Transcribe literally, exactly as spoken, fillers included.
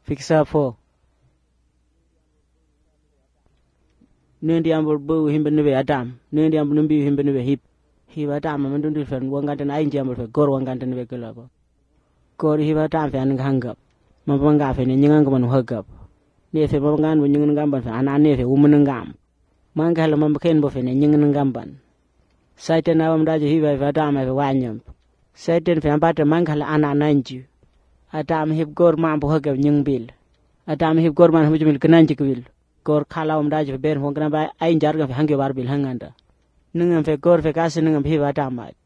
fiksa fo nendi ambol bo himbe nebe adam nendi ambol numbi himbe nebe hip hiba tam man dundu fen wangante na inji ambol fe gor wangante nebe kala ko gor hiba tam fe an hangap mabanga fe ne nyinga man hagap ne fe babangan bo nyinga ngamban fe ana ne fe wumun ngam manga hala mam ken bo fe ne nyinga ngamban saite na bam daje hiba fe tam fe wanyam saite fe ambata manga hala ana nanji adam hip gor mam bo hagap nying bil adam hip gor man hujumil kananji kwil gor khala um daje ber hongna ba ay jarga fe hange war bil hanganda ningam fe gor fe kasi ningam hiba tamat